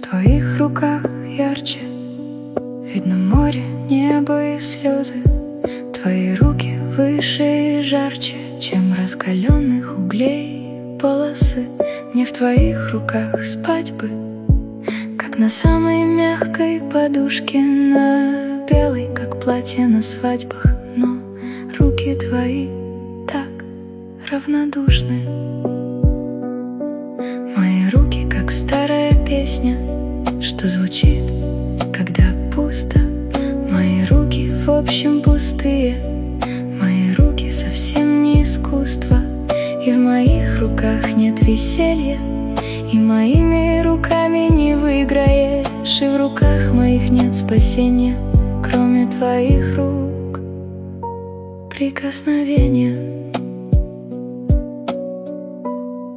твоих руках ярче видно море, небо и слезы. Твои руки выше и жарче, чем раскаленных углей полосы. Мне в твоих руках спать бы, как на самой мягкой подушке, на белой, как платье на свадьбах. Но руки твои так равнодушны. Мои руки, как старая песня, что звучит, когда пусто. Мои руки в общем пустые, мои руки совсем не искусство. И в моих руках нет веселья, и моими руками не выиграешь. И в руках моих нет спасения, кроме твоих рук прикосновения.